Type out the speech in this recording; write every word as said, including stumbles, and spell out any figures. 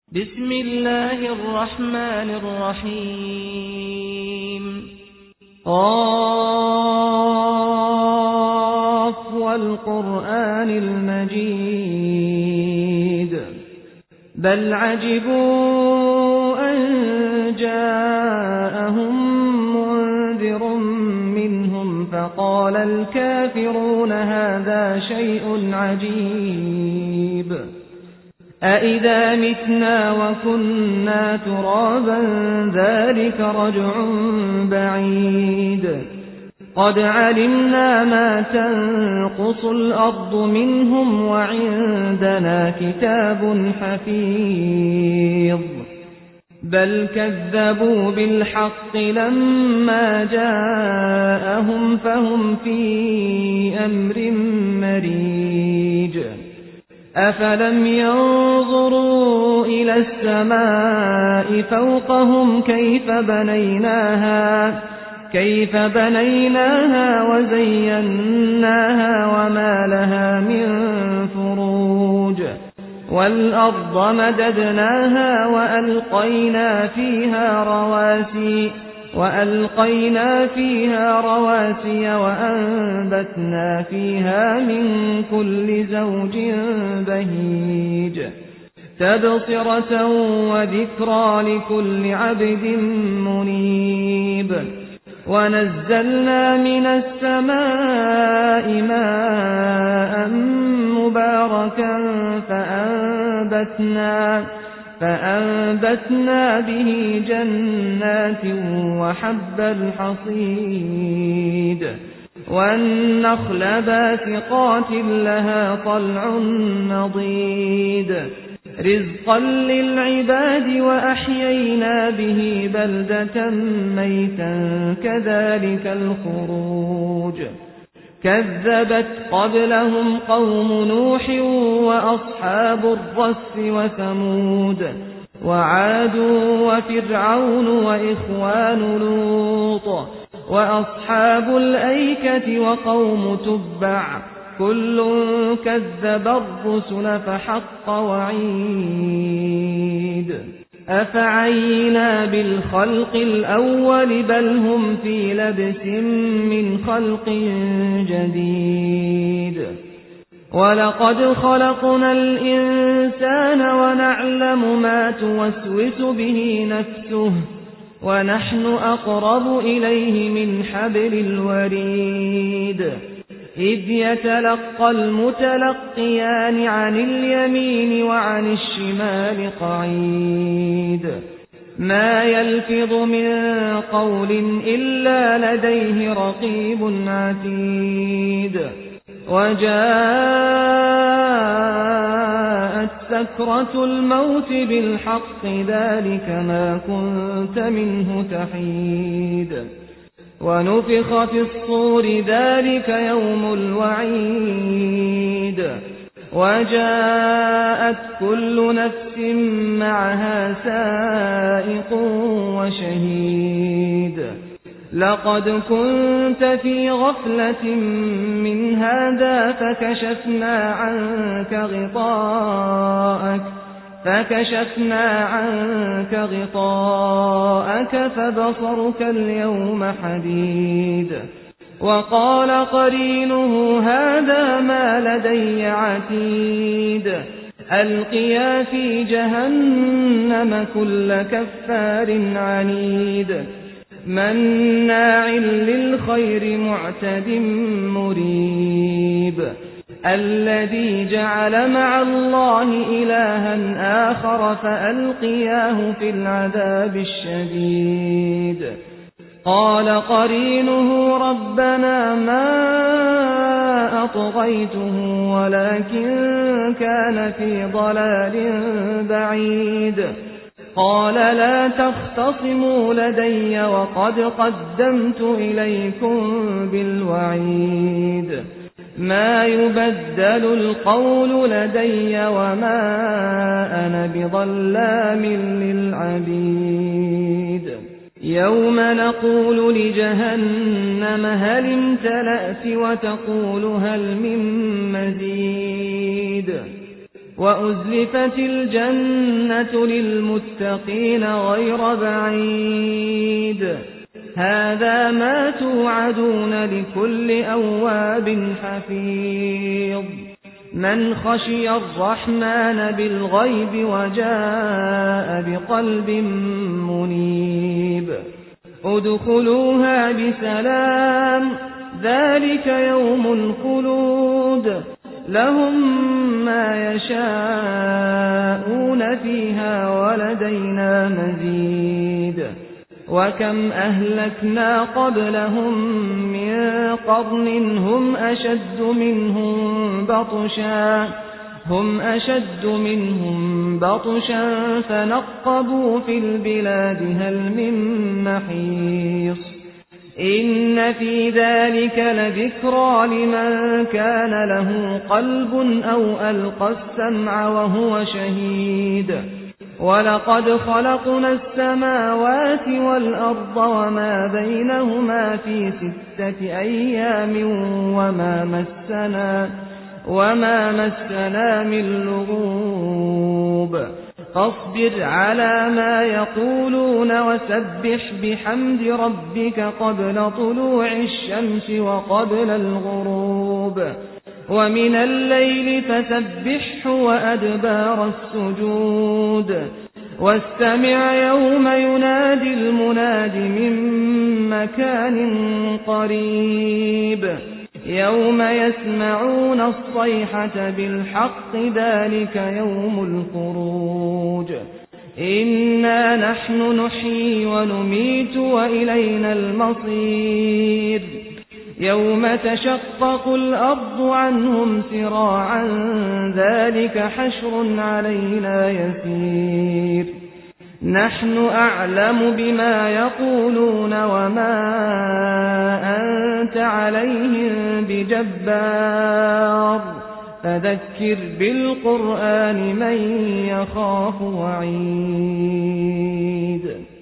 بسم الله الرحمن الرحيم قاف والقرآن المجيد بل عجبوا أن جاءهم منذر منهم فقال الكافرون هذا شيء عجيب أإذا متنا وكنا ترابا ذلك رجع بعيد قد علمنا ما تنقص الأرض منهم وعندنا كتاب حفيظ بل كذبوا بالحق لما جاءهم فهم في أمر مريج أفلم ينظروا إلى السماء فوقهم كيف بنيناها كيف بنيناها وزيناها وما لها من فروج والأرض مددناها وألقينا فيها رواسي وألقينا فيها رواسي وأنبتنا فيها من كل زوج بهيج تبصرة وذكرى لكل عبد منيب ونزلنا من السماء ماء مباركا فأنبتنا فأنبتنا به جنات وحب الحصيد والنخل باسقات لها طلع نضيد رزقا للعباد وأحيينا به بلدة ميتا كذلك الخروج كذبت قبلهم قوم نوح وأصحاب الرس وثمود وعاد وفرعون وإخوان لوط وأصحاب الأيكة وقوم تبع كل كذب الرسل فحق وعيد أفعينا بالخلق الأول بل هم في لبس من خلق جديد ولقد خلقنا الإنسان ونعلم ما توسوس به نفسه ونحن أقرب إليه من حبل الوريد إذ يتلقى المتلقيان عن اليمين وعن الشمال قعيد ما يلفظ من قول إلا لديه رقيب عتيد وجاءت سكرة الموت بالحق ذلك ما كنت منه تحيد ونفخ في الصور ذلك يوم الوعيد وجاءت كل نفس معها سائق وشهيد لقد كنت في غفلة من هذا فكشفنا عنك غطاءك فكشفنا عنك غطاءك فبصرك اليوم حديد وقال قرينه هذا ما لدي عتيد ألقيا في جهنم كل كفار عنيد مناع للخير معتد مريب الذي جعل مع الله إلها آخر فألقياه في العذاب الشديد قال قرينه ربنا ما أطغيته ولكن كان في ضلال بعيد قال لا تختصموا لدي وقد قدمت إليكم بالوعيد ما يبدل القول لدي وما أنا بظلام للعبيد يوم نقول لجهنم هل امتلأت وتقول هل من مزيد وأزلفت الجنة للمتقين غير بعيد هذا ما توعدون لكل أواب حفيظ من خشي الرحمن بالغيب وجاء بقلب منيب ادخلوها بسلام ذلك يوم الخلود لهم ما يشاءون فيها ولدينا مزيد وكم أهلكنا قبلهم من قرن هم أشد منهم بطشا هم أشد منهم بطشا فنقبوا في البلاد هل من محيص إن في ذلك لذكرى لمن كان له قلب أو ألقى السمع وهو شهيد ولقد خلقنا السماوات والأرض وما بينهما في ستة أيام وما مسنا وما مسنا من لغوب فاصبر على ما يقولون وسبح بحمد ربك قبل طلوع الشمس وقبل الغروب ومن الليل فسبحه وأدبار السجود واستمع يوم ينادي المناد من مكان قريب يوم يسمعون الصيحة بالحق ذلك يوم الخروج إنا نحن نحيي ونميت وإلينا المصير يوم تشقق الأرض عنهم سراعا ذلك حشر علينا يسير نحن أعلم بما يقولون وما أنت عليهم بجبار فذكر بالقرآن من يخاف وعيد